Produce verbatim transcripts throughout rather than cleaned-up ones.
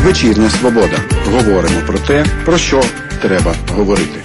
Вечірня Свобода. Говоримо про те, про що треба говорити.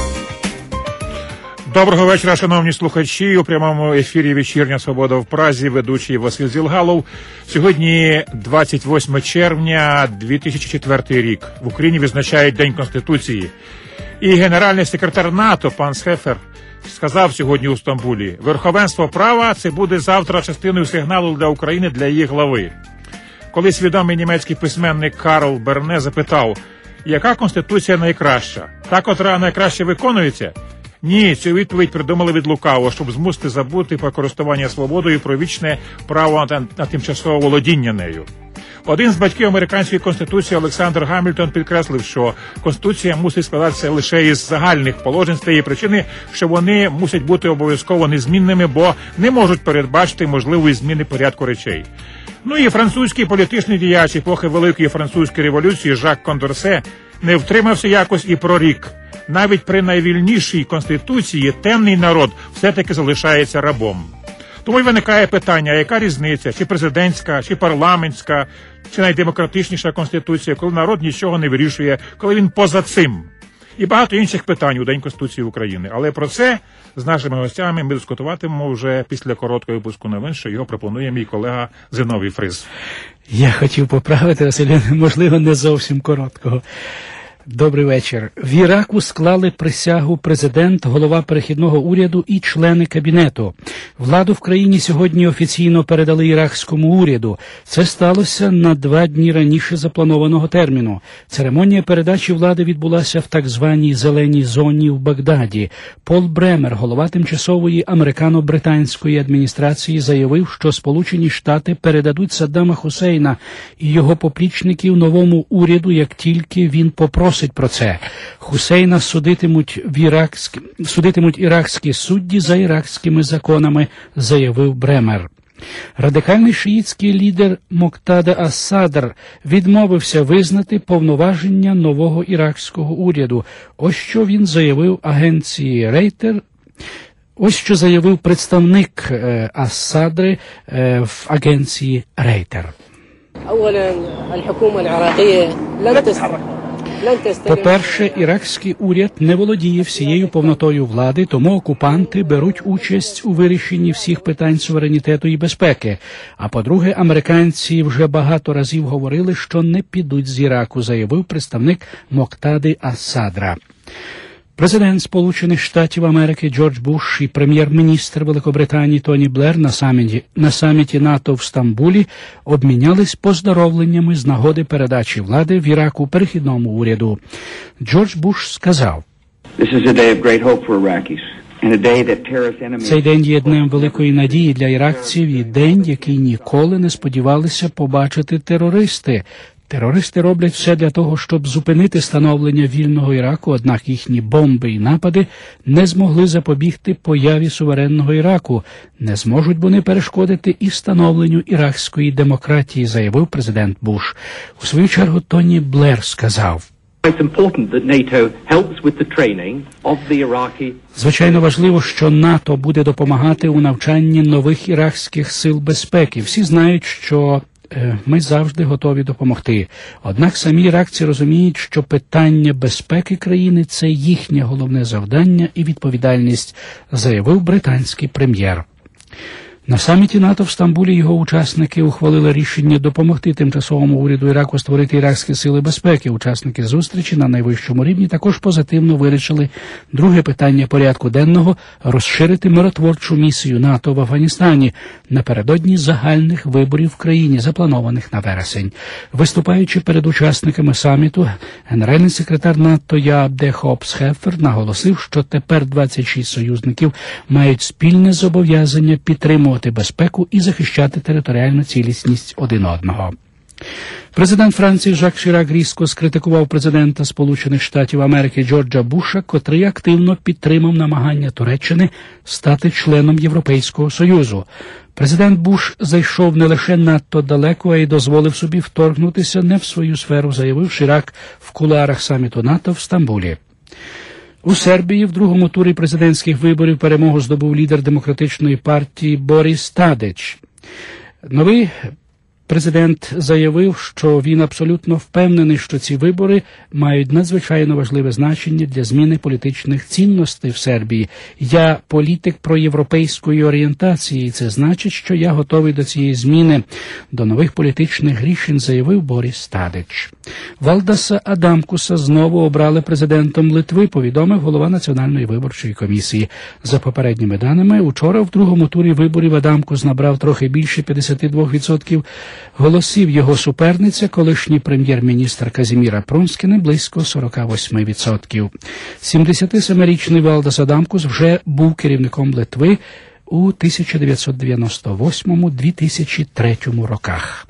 Доброго вечора, шановні слухачі. У прямому ефірі «Вечірня Свобода» в Празі, ведучий Василь Зілгалов. Сьогодні двадцять восьме червня дві тисячі четвертий рік. В Україні відзначають День Конституції. І генеральний секретар НАТО пан Схефер сказав сьогодні у Стамбулі: верховенство права – це буде завтра частиною сигналу для України, для її глави. Колись відомий німецький письменник Карл Берне запитав, яка Конституція найкраща? Та, котра найкраще виконується? Ні, цю відповідь придумали від лукавого, щоб змусити забути про користування свободою і про вічне право на, на тимчасове володіння нею. Один з батьків американської Конституції Олександр Гамільтон підкреслив, що Конституція мусить складатися лише із загальних положень з тієї причини, що вони мусять бути обов'язково незмінними, бо не можуть передбачити можливої зміни порядку речей. Ну і французький політичний діяч епохи Великої Французької революції Жак Кондорсе не втримався якось і прорік: навіть при найвільнішій Конституції темний народ все-таки залишається рабом. Тому й виникає питання, яка різниця, чи президентська, чи парламентська, чи найдемократичніша Конституція, коли народ нічого не вирішує, коли він поза цим. І багато інших питань у День Конституції України. Але про це з нашими гостями ми дискутуватимемо вже після короткого випуску новин, що його пропонує мій колега Зиновій Фриз. Я хотів поправити, Василь, можливо, не зовсім короткого. Добрий вечір. В Іраку склали присягу президент, голова перехідного уряду і члени кабінету. Владу в країні сьогодні офіційно передали іракському уряду. Це сталося на два дні раніше запланованого терміну. Церемонія передачі влади відбулася в так званій «зеленій зоні» в Багдаді. Пол Бремер, голова тимчасової американо-британської адміністрації, заявив, що Сполучені Штати передадуть Саддама Хусейна і його поплічників новому уряду, як тільки він попросить про це. Хусейна судитимуть в іракськ... судитимуть іракські судді за іракськими законами, заявив Бремер. Радикальний шиїтський лідер Моктада ас-Садр відмовився визнати повноваження нового іракського уряду. Ось що він заявив агенції Рейтер. Ось що заявив представник е, ас-Садри е, в агенції Рейтер. По-перше, іракський уряд не володіє всією повнотою влади, тому окупанти беруть участь у вирішенні всіх питань суверенітету і безпеки. А по-друге, американці вже багато разів говорили, що не підуть з Іраку, заявив представник Моктади ас-Садра. Президент Сполучених Штатів Америки Джордж Буш і прем'єр-міністр Великобританії Тоні Блер на саміті, на саміті НАТО в Стамбулі обмінялись поздоровленнями з нагоди передачі влади в Іраку перехідному уряду. Джордж Буш сказав: «Цей день є днем великої надії для іракців і день, який ніколи не сподівалися побачити терористи. Терористи роблять все для того, щоб зупинити становлення вільного Іраку, однак їхні бомби і напади не змогли запобігти появі суверенного Іраку. Не зможуть вони перешкодити і становленню іракської демократії», заявив президент Буш. У свою чергу Тоні Блер сказав: «Звичайно важливо, що НАТО буде допомагати у навчанні нових іракських сил безпеки. Всі знають, що ми завжди готові допомогти. Однак самі іракці розуміють, що питання безпеки країни – це їхнє головне завдання і відповідальність», заявив британський прем'єр. На саміті НАТО в Стамбулі його учасники ухвалили рішення допомогти тимчасовому уряду Іраку створити іракські сили безпеки. Учасники зустрічі на найвищому рівні також позитивно вирішили друге питання порядку денного – розширити миротворчу місію НАТО в Афганістані напередодні загальних виборів в країні, запланованих на вересень. Виступаючи перед учасниками саміту, генеральний секретар НАТО Яабде Хоп Схефер наголосив, що тепер двадцять шість союзників мають спільне зобов'язання підтримувати безпеку і захищати територіальну цілісність один одного. Президент Франції Жак Ширак різко скритикував президента Сполучених Штатів Америки Джорджа Буша, котрий активно підтримав намагання Туреччини стати членом Європейського Союзу. Президент Буш зайшов не лише надто далеко, а й дозволив собі вторгнутися не в свою сферу, заявив Ширак в кулуарах саміту НАТО в Стамбулі. У Сербії в другому турі президентських виборів перемогу здобув лідер демократичної партії Борис Тадич. Новий Президент заявив, що він абсолютно впевнений, що ці вибори мають надзвичайно важливе значення для зміни політичних цінностей в Сербії. Я політик проєвропейської орієнтації, і це значить, що я готовий до цієї зміни, до нових політичних рішень, заявив Борис Тадич. Валдаса Адамкуса знову обрали президентом Литви, повідомив голова Національної виборчої комісії. За попередніми даними, учора в другому турі виборів Адамкус набрав трохи більше п'ятдесят два відсотки голосів. Його суперниця, колишній прем'єр-міністр Казіміра Прунскіне, близько сорок вісім відсотків. сімдесятисемирічний Валдас Адамкус вже був керівником Литви у тисяча дев'ятсот дев'яносто восьмому - дві тисячі третьому роках.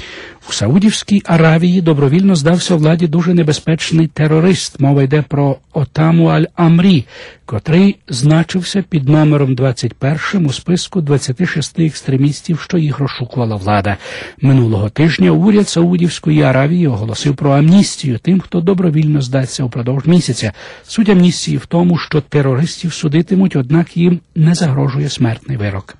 У Саудівській Аравії добровільно здався владі дуже небезпечний терорист. Мова йде про Отаму Аль-Амрі, котрий значився під номером двадцять першим у списку двадцяти шести екстремістів, що їх розшукувала влада. Минулого тижня уряд Саудівської Аравії оголосив про амністію тим, хто добровільно здасться упродовж місяця. Суть амністії в тому, що терористів судитимуть, однак їм не загрожує смертний вирок.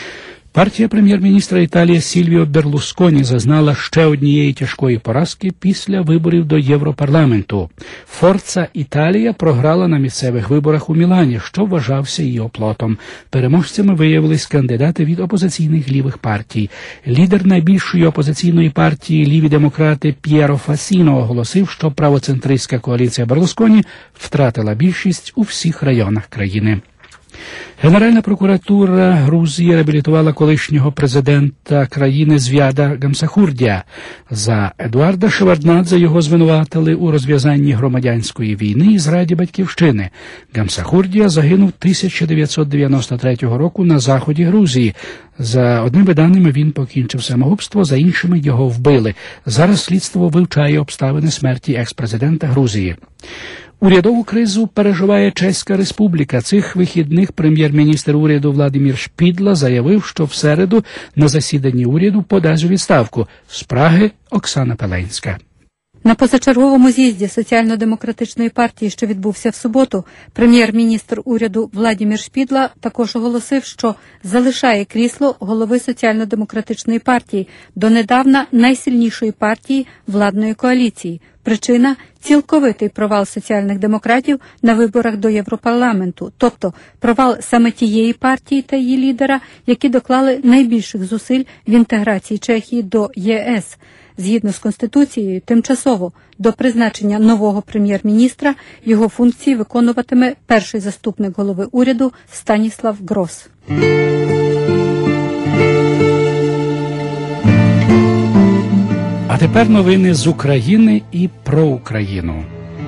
Партія прем'єр-міністра Італії Сільвіо Берлусконі зазнала ще однієї тяжкої поразки після виборів до Європарламенту. Форца Італія програла на місцевих виборах у Мілані, що вважався її оплотом. Переможцями виявились кандидати від опозиційних лівих партій. Лідер найбільшої опозиційної партії «Ліві демократи» П'єро Фасіно оголосив, що правоцентристська коаліція Берлусконі втратила більшість у всіх районах країни. Генеральна прокуратура Грузії реабілітувала колишнього президента країни Звяда Гамсахурдія. За Едуарда Шеварднадзе його звинуватили у розв'язанні громадянської війни і зраді батьківщини. Гамсахурдія загинув тисяча дев'ятсот дев'яносто третього року на заході Грузії. За одними даними він покінчив самогубство, за іншими його вбили. Зараз слідство вивчає обставини смерті екс-президента Грузії. Урядову кризу переживає Чеська Республіка. Цих вихідних прем'єр-міністр уряду Владимир Шпідла заявив, що в середу на засіданні уряду подасть у відставку. З Праги Оксана Пеленська. На позачерговому з'їзді Соціально-демократичної партії, що відбувся в суботу, прем'єр-міністр уряду Владимир Шпідла також оголосив, що залишає крісло голови Соціально-демократичної партії, донедавна найсильнішої партії владної коаліції. Причина – цілковитий провал соціальних демократів на виборах до Європарламенту, тобто провал саме тієї партії та її лідера, які доклали найбільших зусиль в інтеграції Чехії до ЄС. Згідно з Конституцією, тимчасово до призначення нового прем'єр-міністра його функції виконуватиме перший заступник голови уряду Станіслав Грос. А тепер новини з України і про Україну.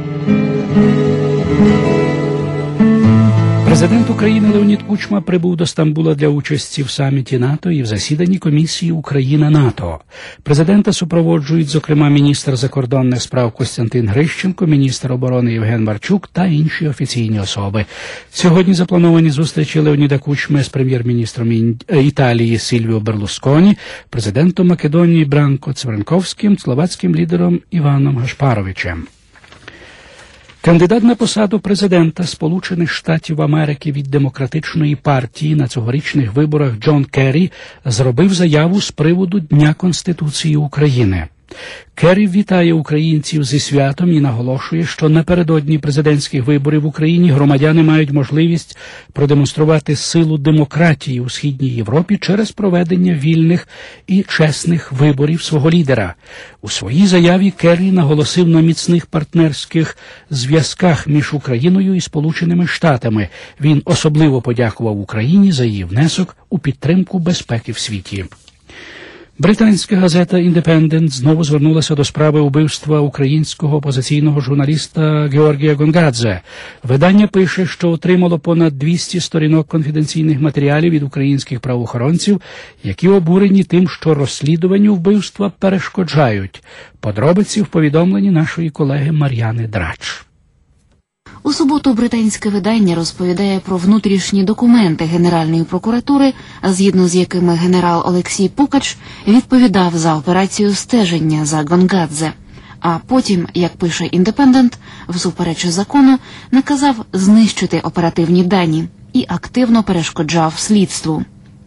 Президент України Леонід Кучма прибув до Стамбула для участі в саміті НАТО і в засіданні комісії Україна-НАТО. Президента супроводжують, зокрема, міністр закордонних справ Костянтин Грищенко, міністр оборони Євген Марчук та інші офіційні особи. Сьогодні заплановані зустрічі Леоніда Кучми з прем'єр-міністром Італії Сільвіо Берлусконі, президентом Македонії Бранко Цвранковським, словацьким лідером Іваном Гашпаровичем. Кандидат на посаду президента Сполучених Штатів Америки від Демократичної партії на цьогорічних виборах Джон Керрі зробив заяву з приводу Дня Конституції України. Керрі вітає українців зі святом і наголошує, що напередодні президентських виборів в Україні громадяни мають можливість продемонструвати силу демократії у Східній Європі через проведення вільних і чесних виборів свого лідера. У своїй заяві Керрі наголосив на міцних партнерських зв'язках між Україною і Сполученими Штатами. Він особливо подякував Україні за її внесок у підтримку безпеки в світі. Британська газета «Індепендент» знову звернулася до справи убивства українського опозиційного журналіста Георгія Гонгадзе. Видання пише, що отримало понад двісті сторінок конфіденційних матеріалів від українських правоохоронців, які обурені тим, що розслідуванню вбивства перешкоджають. Подробиці в повідомленні нашої колеги Мар'яни Драч. У суботу британське видання розповідає про внутрішні документи Генеральної прокуратури, згідно з якими генерал Олексій Пукач відповідав за операцію стеження за Гонгадзе. А потім, як пише «Індепендент», всупереч закону, наказав знищити оперативні дані і активно перешкоджав слідству.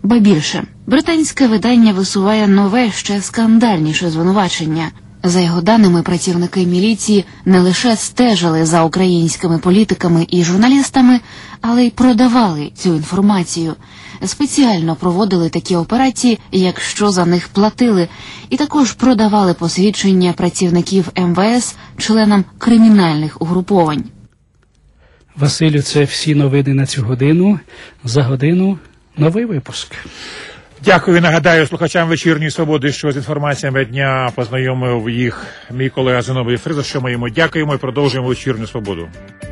Ба більше, британське видання висуває нове, ще скандальніше звинувачення. За його даними, працівники міліції не лише стежили за українськими політиками і журналістами, але й продавали цю інформацію. Спеціально проводили такі операції, якщо за них платили, і також продавали посвідчення працівників ем ве ес членам кримінальних угруповань. Василю, це всі новини на цю годину. За годину новий випуск. Дякую. Нагадаю слухачам «Вечірньої свободи», що з інформаціями дня познайомив їх мій колега Зиновій Фриза, за що ми йому дякуємо і продовжуємо «Вечірню свободу».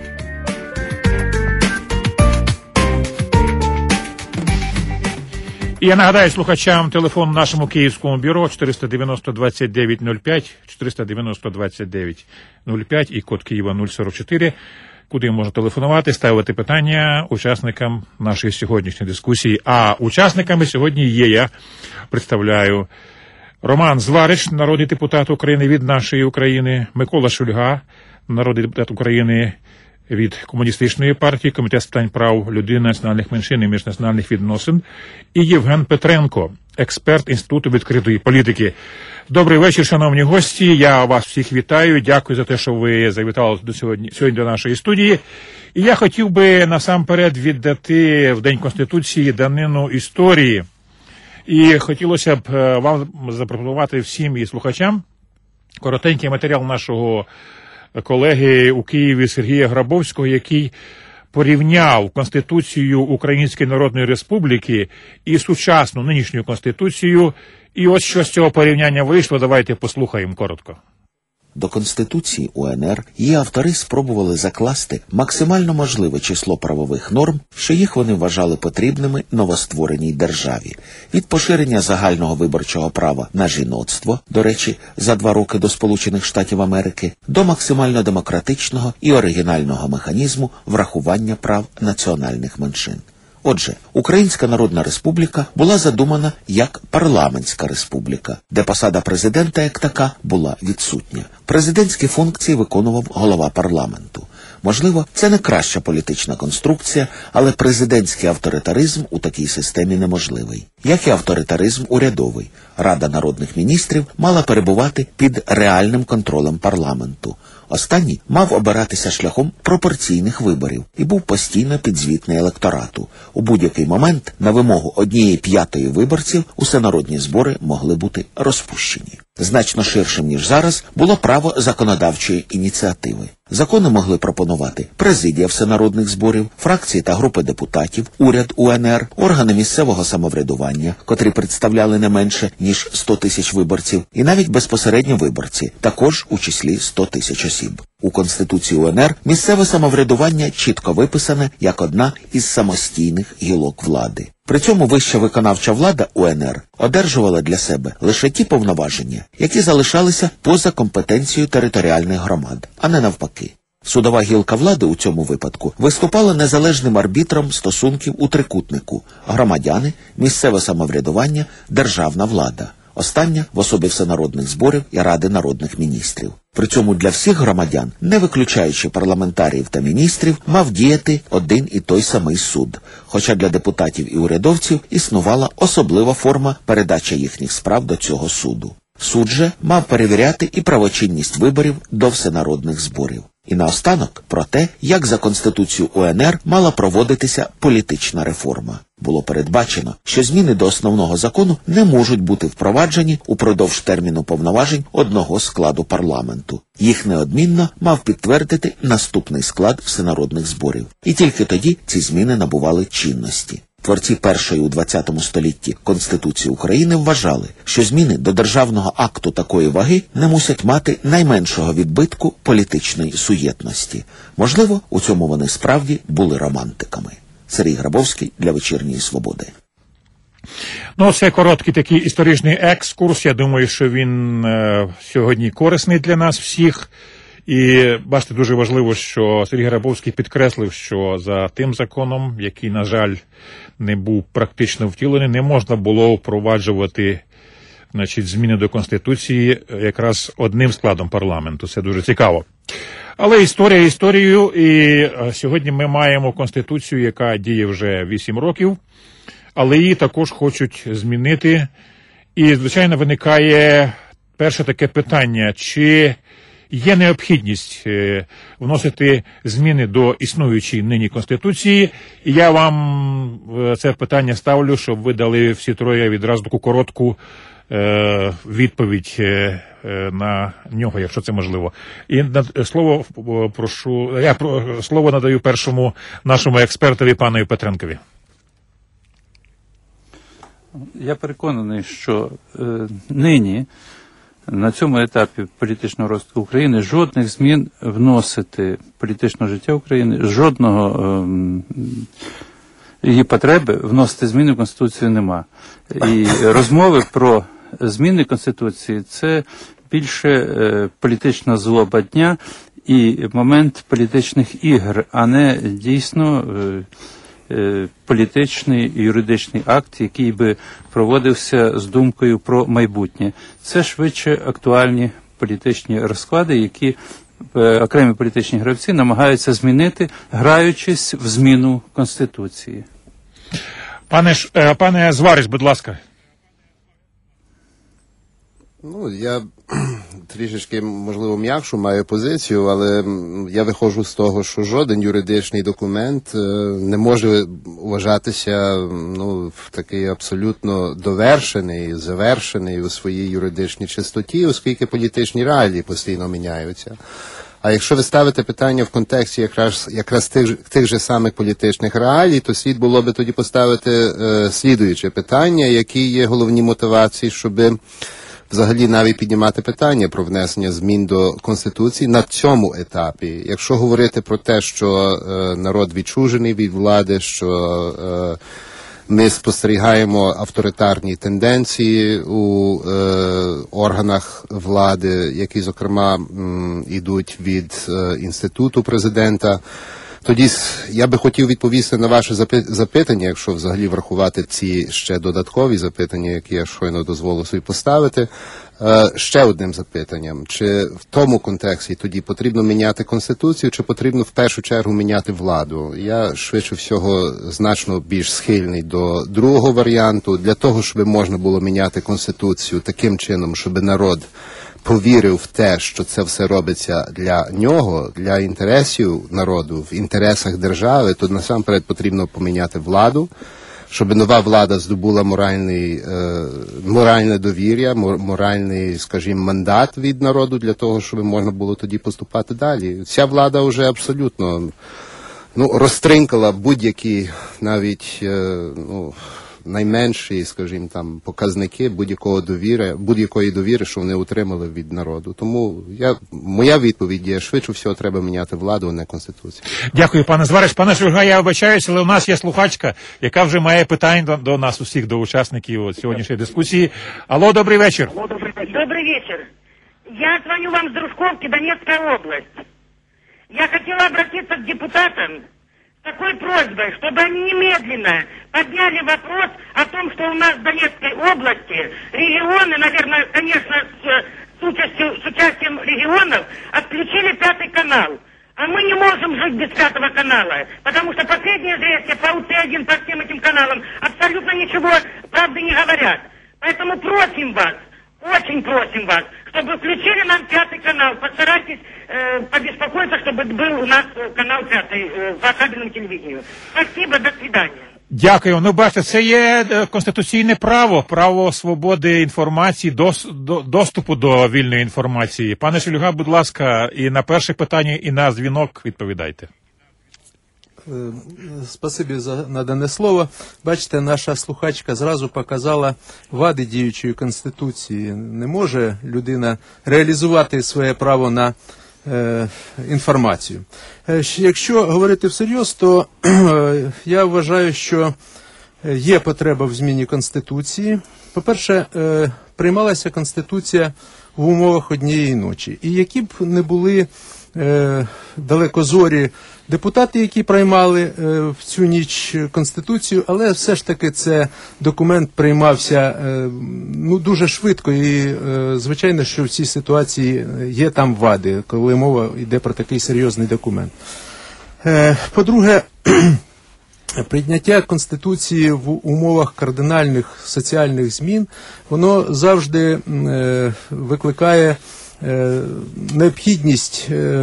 І я нагадаю слухачам телефон в нашому київському бюро чотириста дев'яносто двадцять дев'ять нуль п'ять, чотириста дев'яносто двадцять дев'ять нуль п'ять і код Києва нуль сорок чотири, куди можна телефонувати, ставити питання учасникам нашої сьогоднішньої дискусії. А учасниками сьогодні є, я представляю, Роман Зварич, народний депутат України від «Нашої України», Микола Шульга, народний депутат України від Комуністичної партії, Комітет з питань прав людини, національних меншин і міжнаціональних відносин, і Євген Петренко, експерт Інституту відкритої політики. Добрий вечір, шановні гості. Я вас всіх вітаю. Дякую за те, що ви завітали до сьогодні, сьогодні до нашої студії. І я хотів би насамперед віддати в День Конституції данину історії. І хотілося б вам запропонувати всім і слухачам коротенький матеріал нашого колеги у Києві Сергія Грабовського, який порівняв Конституцію Української Народної Республіки і сучасну нинішню Конституцію. І ось що з цього порівняння вийшло, давайте послухаємо коротко. До Конституції У Ен Ер її автори спробували закласти максимально можливе число правових норм, що їх вони вважали потрібними новоствореній державі. Від поширення загального виборчого права на жіноцтво, до речі, за два роки до Сполучених Штатів Америки, до максимально демократичного і оригінального механізму врахування прав національних меншин. Отже, Українська Народна Республіка була задумана як парламентська республіка, де посада президента як така була відсутня. Президентські функції виконував голова парламенту. Можливо, це не краща політична конструкція, але президентський авторитаризм у такій системі неможливий. Як і авторитаризм урядовий. Рада народних міністрів мала перебувати під реальним контролем парламенту. Останній мав обиратися шляхом пропорційних виборів і був постійно підзвітний електорату. У будь-який момент на вимогу однієї п'ятої виборців усенародні збори могли бути розпущені. Значно ширшим, ніж зараз, було право законодавчої ініціативи. Закони могли пропонувати президія всенародних зборів, фракції та групи депутатів, уряд У Ен Ер, органи місцевого самоврядування, котрі представляли не менше, ніж сто тисяч виборців, і навіть безпосередньо виборці, також у числі сто тисяч осіб. У Конституції У Ен Ер місцеве самоврядування чітко виписане як одна із самостійних гілок влади. При цьому вища виконавча влада У Ен Ер одержувала для себе лише ті повноваження, які залишалися поза компетенцією територіальних громад, а не навпаки. Судова гілка влади у цьому випадку виступала незалежним арбітром стосунків у трикутнику – громадяни, місцеве самоврядування, державна влада. Остання в особі всенародних зборів і Ради народних міністрів. При цьому для всіх громадян, не виключаючи парламентаріїв та міністрів, мав діяти один і той самий суд. Хоча для депутатів і урядовців існувала особлива форма передачі їхніх справ до цього суду. Суд же мав перевіряти і правочинність виборів до всенародних зборів. І наостанок про те, як за Конституцією У Ен Ер мала проводитися політична реформа. Було передбачено, що зміни до основного закону не можуть бути впроваджені упродовж терміну повноважень одного складу парламенту. Їх неодмінно мав підтвердити наступний склад всенародних зборів. І тільки тоді ці зміни набували чинності. Творці першої у ХХ столітті Конституції України вважали, що зміни до державного акту такої ваги не мусять мати найменшого відбитку політичної суєтності. Можливо, у цьому вони справді були романтиками. Сергій Грабовський для «Вечірньої свободи». Ну, це короткий такий історичний екскурс. Я думаю, що він е, сьогодні корисний для нас всіх. І, бачите, дуже важливо, що Сергій Грабовський підкреслив, що за тим законом, який, на жаль, не був практично втілений, не можна було впроваджувати, значить, зміни до Конституції якраз одним складом парламенту. Це дуже цікаво. Але історія історією, і сьогодні ми маємо Конституцію, яка діє вже вісім років. але її також хочуть змінити. І, звичайно, виникає перше таке питання, чи є необхідність вносити зміни до існуючої нині Конституції. І я вам це питання ставлю, щоб ви дали всі троє відразу таку коротку е, відповідь е, на нього, якщо це можливо. І слово прошу, я слово надаю першому нашому експертові, пану Петренкові. Я переконаний, що е, нині на цьому етапі політичного розвитку України жодних змін вносити в політичне життя України, жодного е, її потреби вносити зміни в Конституцію нема. І розмови про зміни Конституції – це більше е, політична злоба дня і момент політичних ігр, а не дійсно е, політичний і юридичний акт, який би проводився з думкою про майбутнє. Це швидше актуальні політичні розклади, які окремі політичні гравці намагаються змінити, граючись в зміну Конституції. Пане, пане Зварич, будь ласка. Ну, я трішечки, можливо, м'якшу маю позицію, але я виходжу з того, що жоден юридичний документ не може вважатися, ну, в такий абсолютно довершений, завершений у своїй юридичній чистоті, оскільки політичні реалії постійно міняються. А якщо ви ставите питання в контексті якраз, якраз тих, тих же самих політичних реалій, то слід було би тоді поставити е, слідуюче питання, які є головні мотивації, щоби взагалі навіть піднімати питання про внесення змін до Конституції на цьому етапі. Якщо говорити про те, що е, народ відчужений від влади, що е, ми спостерігаємо авторитарні тенденції у е, органах влади, які, зокрема, м, ідуть від е, інституту президента, тоді я би хотів відповісти на ваше запитання, якщо взагалі врахувати ці ще додаткові запитання, які я щойно дозволив собі поставити, ще одним запитанням. Чи в тому контексті тоді потрібно міняти Конституцію, чи потрібно в першу чергу міняти владу? Я, швидше всього, значно більш схильний до другого варіанту. Для того, щоб можна було міняти Конституцію таким чином, щоб народ повірив в те, що це все робиться для нього, для інтересів народу, в інтересах держави, то насамперед потрібно поміняти владу, щоб нова влада здобула моральний, е, моральне довір'я, моральний, скажімо, мандат від народу для того, щоб можна було тоді поступати далі. Ця влада вже абсолютно, ну, розтринкала будь-які навіть, е, ну, найменші, скажімо, там, показники будь-якого довіри, будь-якої довіри, що вони отримали від народу. Тому я, моя відповідь є, швидше всього треба міняти владу, а не Конституцію. Дякую, пане Зварич. Пане Шульга, я вибачаюся, але у нас є слухачка, яка вже має питань до, до нас усіх, до учасників от сьогоднішньої дискусії. Алло, добрий вечір. Добрый вечер. Я звоню вам с Дружковки, Донецкая область. Я хотела обратиться к депутатам с такой просьбой, чтобы они немедленно подняли вопрос о том, что у нас в Донецкой области регионы, наверное, конечно, с, с, участием, с участием регионов, отключили пятый канал. А мы не можем жить без пятого канала, потому что последние известия по У Т один, по всем этим каналам абсолютно ничего правды не говорят. Поэтому просим вас, очень просим вас, чтобы включили нам пятый канал. Постарайтесь э, побеспокоиться, чтобы был у нас канал пятый э, по кабельному телевидению. Спасибо, до свидания. Дякую. Ну, бачите, це є конституційне право, право свободи інформації, дос, до, доступу до вільної інформації. Пане Шульга, будь ласка, і на перше питання, і на дзвінок відповідайте. Спасибі за надане слово. Бачите, наша слухачка зразу показала вади діючої Конституції. Не може людина реалізувати своє право на е, інформацію. Е, якщо говорити всерйоз, то е, я вважаю, що є потреба в зміні Конституції. По-перше, е, приймалася Конституція в умовах однієї ночі. І які б не були е, далекозорі депутати, які приймали е, в цю ніч Конституцію, але все ж таки це документ приймався е, ну, дуже швидко і, е, звичайно, що в цій ситуації є там вади, коли мова йде про такий серйозний документ. Е, по-друге, прийняття Конституції в умовах кардинальних соціальних змін, воно завжди е, викликає е, необхідність е,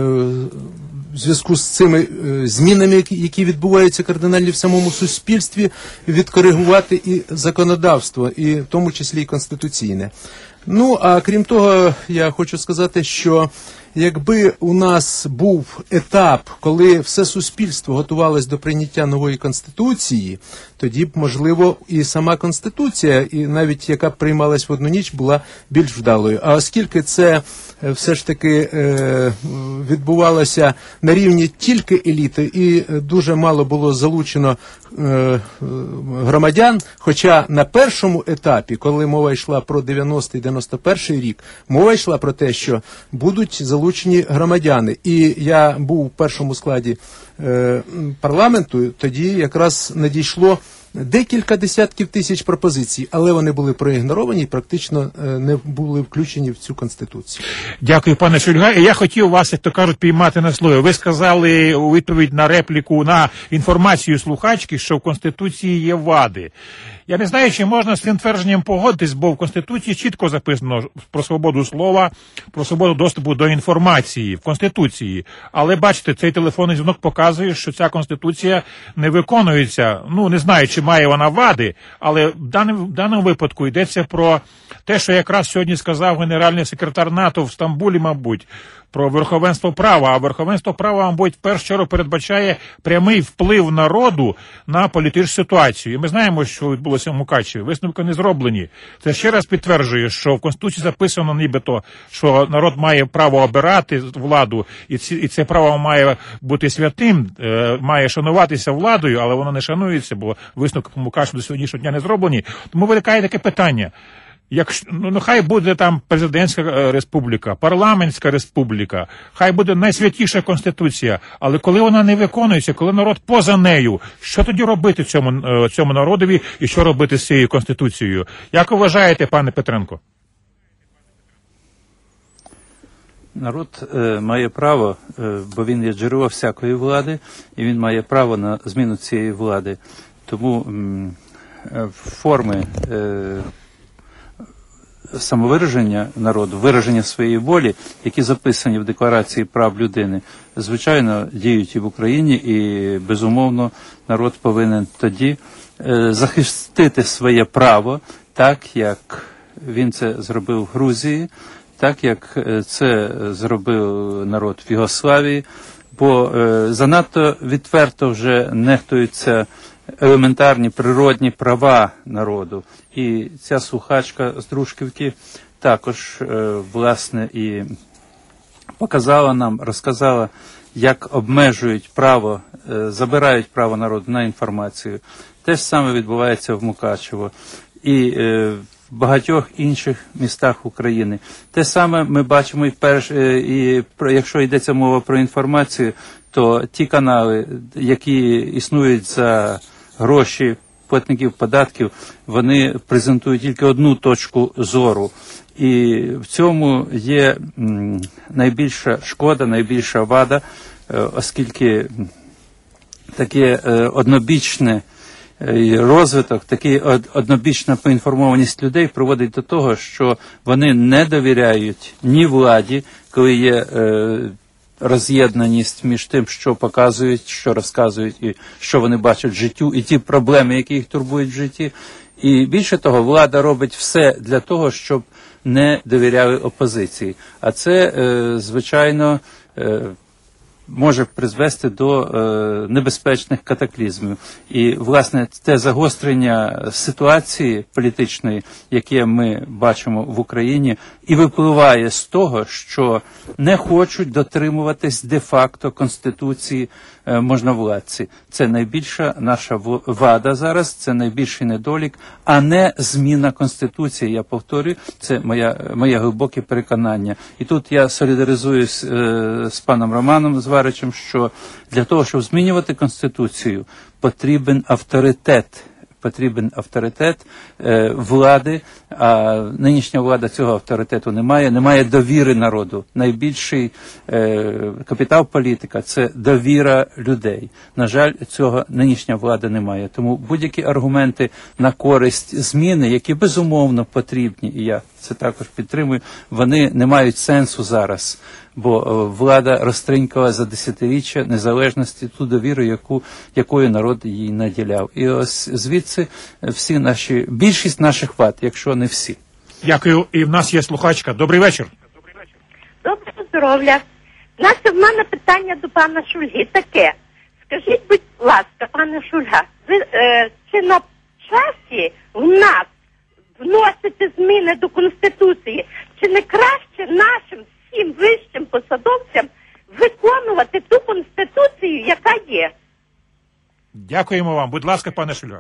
в зв'язку з цими змінами, які відбуваються кардинальні в самому суспільстві, відкоригувати і законодавство, і в тому числі і конституційне. Ну, а крім того, я хочу сказати, що якби у нас був етап, коли все суспільство готувалось до прийняття нової Конституції, тоді б, можливо, і сама Конституція, і навіть яка б приймалась в одну ніч, була більш вдалою. А оскільки це все ж таки е, відбувалося на рівні тільки еліти, і дуже мало було залучено е, громадян, хоча на першому етапі, коли мова йшла про дев'яностий дев'яносто перший рік, мова йшла про те, що будуть залучені громадяни. І я був у першому складі е, парламенту, тоді якраз надійшло декілька десятків тисяч пропозицій, але вони були проігноровані і практично не були включені в цю Конституцію. Дякую, пане Шульга. І я хотів вас, як то кажуть, піймати на слові. Ви сказали у відповідь на репліку, на інформацію слухачки, що в Конституції є вади. Я не знаю, чи можна з цим твердженням погодитись, бо в Конституції чітко записано про свободу слова, про свободу доступу до інформації в Конституції. Але, бачите, цей телефонний дзвінок показує, що ця Конституція не виконується. Ну, не знаю, чи має вона вади, але в даному, в даному випадку йдеться про те, що якраз сьогодні сказав генеральний секретар НАТО в Стамбулі, мабуть, про верховенство права. А верховенство права, мабуть, в першу чергу передбачає прямий вплив народу на політичну ситуацію. І ми знаємо, що відбулося в Мукачеві. Висновки не зроблені. Це ще раз підтверджує, що в Конституції записано нібито, що народ має право обирати владу, і, ці, і це право має бути святим, е, має шануватися владою, але воно не шанується, бо висновки по Мукачеві до сьогоднішнього дня не зроблені. Тому виникає таке питання. Якщо, ну, хай буде там президентська республіка, парламентська республіка, хай буде найсвятіша Конституція, але коли вона не виконується, коли народ поза нею, що тоді робити цьому, цьому народові і що робити з цією Конституцією? Як вважаєте, пане Петренко? Народ е, має право, е, бо він є джерело всякої влади, і він має право на зміну цієї влади. Тому м, е, форми е, самовираження народу, вираження своєї волі, які записані в Декларації прав людини, звичайно, діють і в Україні, і, безумовно, народ повинен тоді е, захистити своє право, так, як він це зробив в Грузії, так, як це зробив народ в Югославії, бо е, занадто відверто вже нехтуються елементарні природні права народу. І ця слухачка з Дружківки також, е, власне, і показала нам, розказала, як обмежують право, е, забирають право народу на інформацію. Те ж саме відбувається в Мукачево і е, в багатьох інших містах України. Те саме ми бачимо і, перш, е, і якщо йдеться мова про інформацію, то ті канали, які існують за гроші платників податків, вони презентують тільки одну точку зору. І в цьому є м, найбільша шкода, найбільша вада, е, оскільки таке е, однобічне е, розвиток, такий од, однобічна поінформованість людей приводить до того, що вони не довіряють ні владі, коли є е, роз'єднаність між тим, що показують, що розказують і що вони бачать в життю, і ті проблеми, які їх турбують в житті. І більше того, влада робить все для того, щоб не довіряли опозиції. А це, е, звичайно, е, може призвести до е, небезпечних катаклізмів. І, власне, те загострення ситуації політичної, яке ми бачимо в Україні, і випливає з того, що не хочуть дотримуватись де-факто Конституції е, можновладці. Це найбільша наша вада зараз, це найбільший недолік, а не зміна Конституції. Я повторюю, це моя, моє глибоке переконання. І тут я солідаризуюсь е, з паном Романом Зваричем, що для того, щоб змінювати Конституцію, потрібен авторитет потрібен авторитет е, влади, а нинішня влада цього авторитету не має, немає довіри народу. Найбільший е, капітал політика – це довіра людей. На жаль, цього нинішня влада не має. Тому будь-які аргументи на користь зміни, які безумовно потрібні, і я це також підтримую, вони не мають сенсу зараз. Бо влада розтринькала за десятиріччя незалежності ту довіру, яку, якою народ їй наділяв. І ось звідси всі наші, більшість наших вад, якщо не всі. Дякую. І в нас є слухачка. Добрий вечір. Доброго здоров'я. Настя, в мене питання до пана Шульги таке. Скажіть, будь ласка, пане Шульга, ви, е, чи на часі в нас вносити зміни до Конституції? Чи не краще нашим всім вищим посадовцям виконувати ту Конституцію, яка є? Дякуємо вам. Будь ласка, пане Шульга.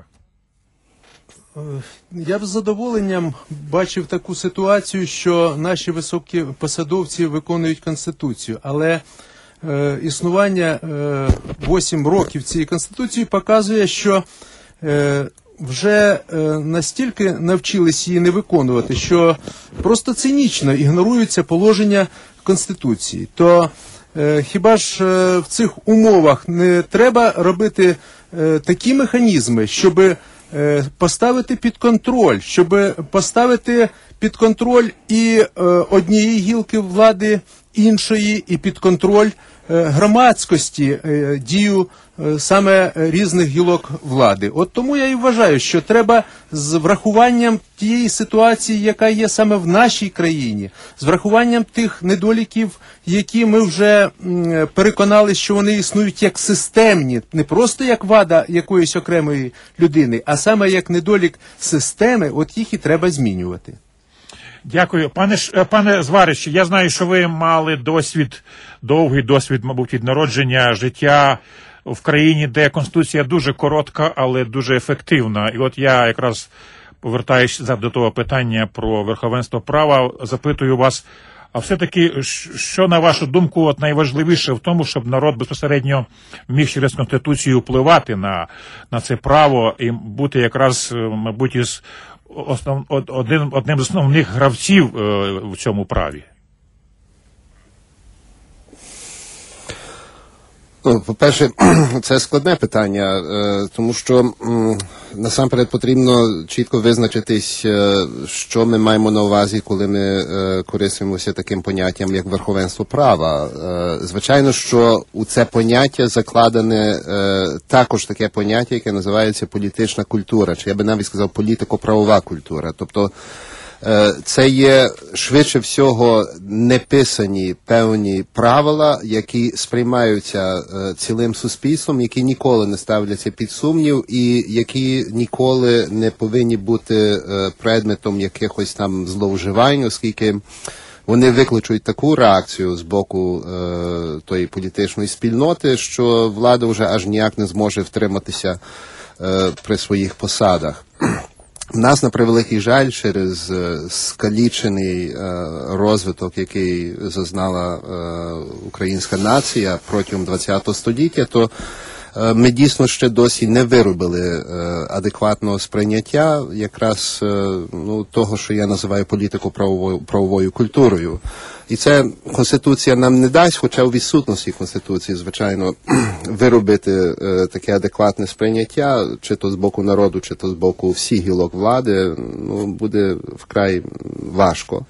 Я б з задоволенням бачив таку ситуацію, що наші високі посадовці виконують Конституцію, але е, існування е, вісім років цієї Конституції показує, що е, вже е, настільки навчились її не виконувати, що просто цинічно ігноруються положення Конституції. То е, хіба ж е, в цих умовах не треба робити е, такі механізми, щоб е, поставити під контроль, щоб поставити під контроль і е, однієї гілки влади іншої, і під контроль е, громадськості е, дію е, саме різних гілок влади. От тому я і вважаю, що треба з врахуванням тієї ситуації, яка є саме в нашій країні, з врахуванням тих недоліків, які ми вже м, переконали, що вони існують як системні, не просто як вада якоїсь окремої людини, а саме як недолік системи, от їх і треба змінювати. Дякую. Пане, пане Зварич, я знаю, що ви мали досвід, довгий досвід, мабуть, від народження життя в країні, де Конституція дуже коротка, але дуже ефективна. І от я якраз, повертаюсь до того питання про верховенство права, запитую вас, а все-таки, що, на вашу думку, от найважливіше в тому, щоб народ безпосередньо міг через Конституцію впливати на, на це право і бути якраз, мабуть, із Основ, один, одним з основних гравців е, в цьому праві? Ну, по-перше, це складне питання, е, тому що м, насамперед потрібно чітко визначитись, е, що ми маємо на увазі, коли ми е, користуємося таким поняттям, як верховенство права. Е, звичайно, що у це поняття закладене е, також таке поняття, яке називається політична культура, чи я би навіть сказав політико-правова культура. Тобто це є швидше всього неписані певні правила, які сприймаються цілим суспільством, які ніколи не ставляться під сумнів і які ніколи не повинні бути предметом якихось там зловживань, оскільки вони викличуть таку реакцію з боку е, тої політичної спільноти, що влада вже аж ніяк не зможе втриматися е, при своїх посадах. У нас, на превеликий жаль, через е, скалічений е, розвиток, який зазнала е, українська нація протягом ХХ століття, то е, ми дійсно ще досі не виробили е, адекватного сприйняття якраз е, ну, того, що я називаю політико-правовою правовою культурою. І це Конституція нам не дасть, хоча у відсутності Конституції, звичайно, виробити е, таке адекватне сприйняття, чи то з боку народу, чи то з боку всіх гілок влади, ну, буде вкрай важко.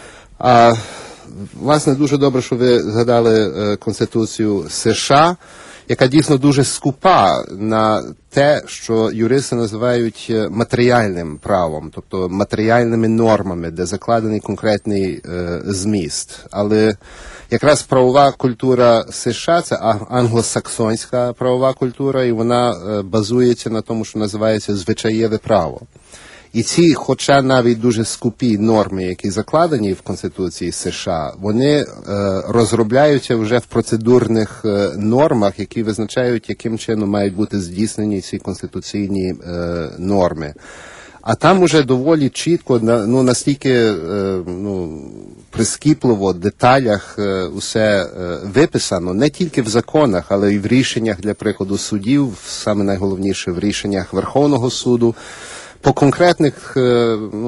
А, власне, дуже добре, що ви згадали е, Конституцію США, яка дійсно дуже скупа на те, що юристи називають матеріальним правом, тобто матеріальними нормами, де закладений конкретний е, зміст. Але якраз правова культура США – це англосаксонська правова культура, і вона е, базується на тому, що називається звичаєве право. І ці, хоча навіть дуже скупі норми, які закладені в Конституції США, вони е, розробляються вже в процедурних е, нормах, які визначають, яким чином мають бути здійснені ці конституційні е, норми. А там уже доволі чітко, ну, настільки е, ну, прискіпливо, в деталях е, усе е, виписано, не тільки в законах, але й в рішеннях, для прикладу, судів, саме найголовніше в рішеннях Верховного суду, по конкретних, е, ну,